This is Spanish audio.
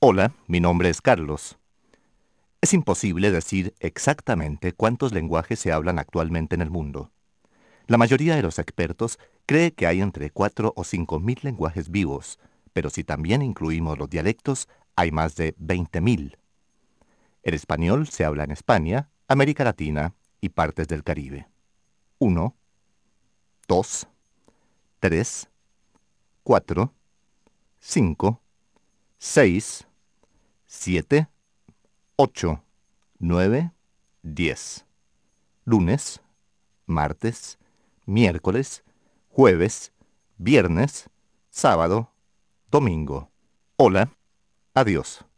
Hola, mi nombre es Carlos. Es imposible decir exactamente cuántos lenguajes se hablan actualmente en el mundo. La mayoría de los expertos cree que hay entre 4 o 5.000 lenguajes vivos, pero si también incluimos los dialectos, hay más de 20.000. El español se habla en España, América Latina y partes del Caribe. Uno, 2, 3, 4, 5, 6, 7, 8, 9, 10. Lunes, martes, miércoles, jueves, viernes, sábado, domingo. Hola, adiós.